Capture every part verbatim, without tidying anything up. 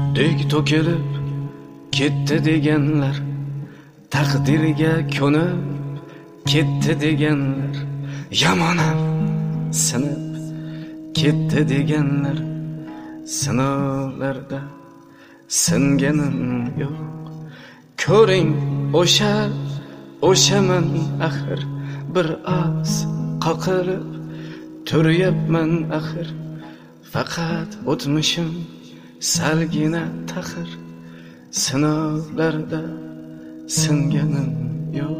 Sutdek to'kilib ketdi deganlar, taqdirga ko'nib ketdi deganlar, yamonam sinib ketdi deganlar, sinovlarda singanim yo'q. Ko'ring o'sha o'shaman axir, bir oz qoqilib turyapman axir, faqat o'tmishim salgina taxir, sinovlarda singanim yo'q.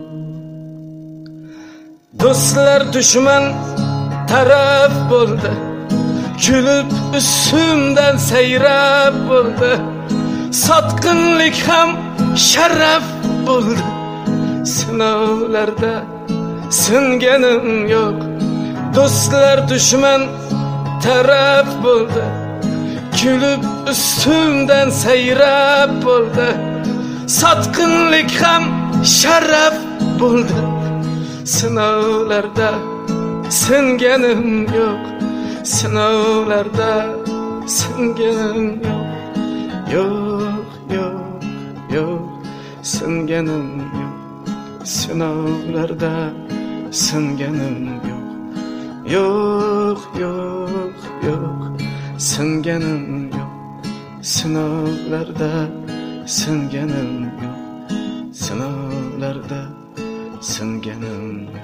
Do'stlar dushman taraf bo'ldi, kulib ustimdan sayrab bo'ldi, sotqinlik ham sharaf bo'ldi, sinovlarda singanim yo'q. Do'stlar dushman taraf bo'ldi, kulib ustimdan sayrab bo'ldi, sotqinlik ham sharaf bo'ldi, sinovlarda singanim yo'q. Sinovlarda singanim yo'q. Yo'q, yo'q, yo'q, singanim yo'q. Sinovlarda singanim yo'q. Yo'q, yo'q, yo'q, singanim yo'q. Sinovlarda singanim yo'q. Sinovlarda singanim yo'q.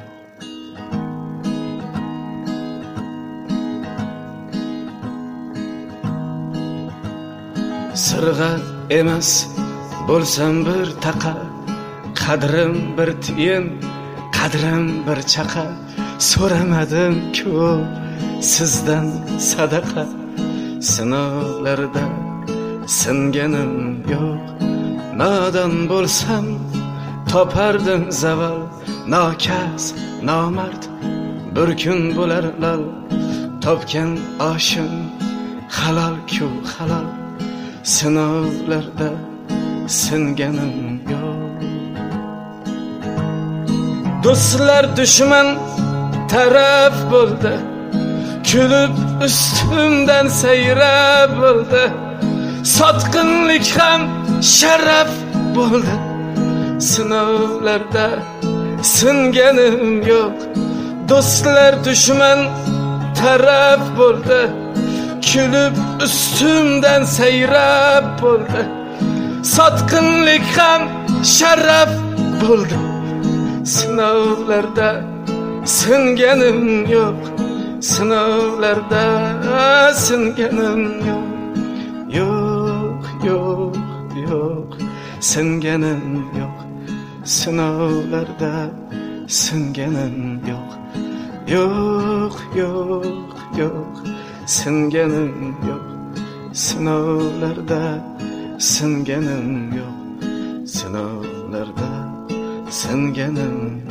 Sirg'a emas bo'lsam bir taqa, qadrim bir tiyin, qadrim bir chaqa, so'ramadim ko'p sizdan sadaqa, sinovlarda singanim yo'q. Nodon bo'lsam topardim zaval, nokas nomard bir kun bo'lar lol, topgan oshim halol-ku halol, sinovlarda singanim yo'q. Do'stlar dushman taraf bo'ldi, kulib ustimdan sayrab bo'ldi, sotqinlik ham sharaf bo'ldi, sinovlarda singanim yo'q. Do'stlar dushman taraf bo'ldi, kulib ustimdan sayrab bo'ldi, sotqinlik ham sharaf bo'ldi, sinovlarda singanim yo'q. Sinovlarda singanim yo'q. Yo'q, yo'q, yo'q, singanim yo'q. Sinovlarda singanim yo'q. Yo'q, yo'q, yo'q, singanim yo'q. Sinovlarda singanim yo'q. Sinovlarda singanim